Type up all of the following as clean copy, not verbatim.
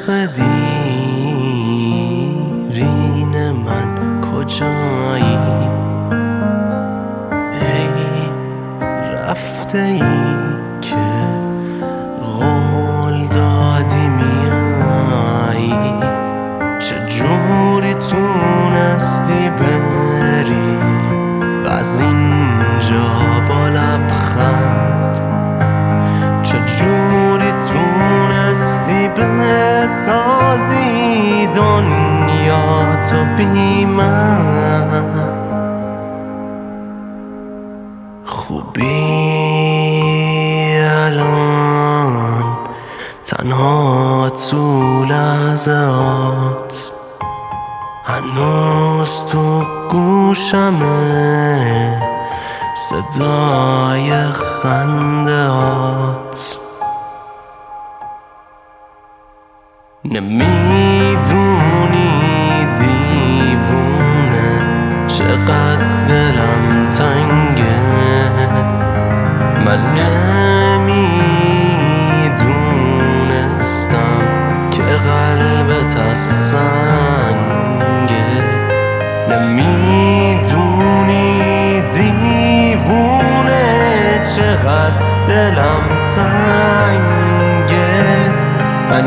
عشق دیرین من کجایی؟ ای رفته ای که قول دادی میایی، چجوری تونستی بری از اینجا با لبخند؟ چجوری تونستی بسازی دنیا تو بی من؟ خوبی الان تنها تو لحظات، هنوز تو گوشمه صدای خندهات. نمیدونی دیوونه چقدر دلم تنگه، من نمیدونستم که قلبت از سنگه. نمیدونی دیوونه چقدر دلم تنگه، من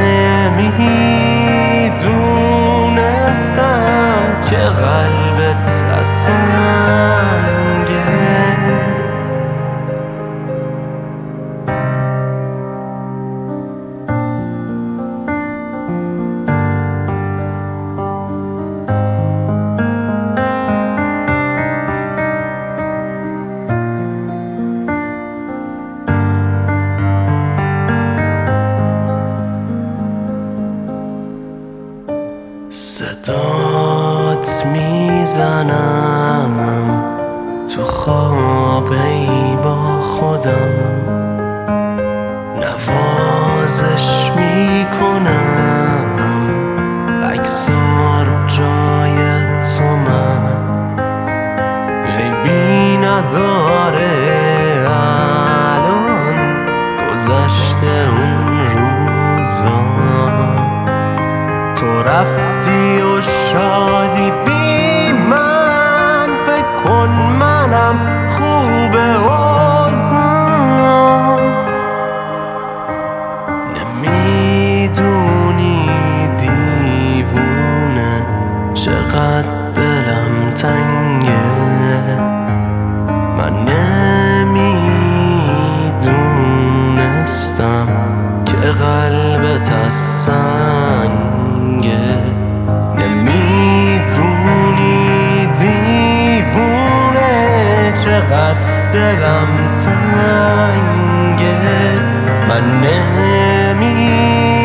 نمیدونستم که قلبت از سنگه. صدات میزنم تو خواب ای با خودم، نوازش میکنم عکس‌ها رو جای تو من. ای بی نداره الان گذشته اون روزا، تو رفتی و شادی بی من، فکر کن منم خوبه اوضاع. نمیدونی دیوونه چقدر دلم تنگه، من نمیدونستم که قلبت از سنگه. نمیدونی دیوونه چقدر دلم تنگه، من نمیدونستم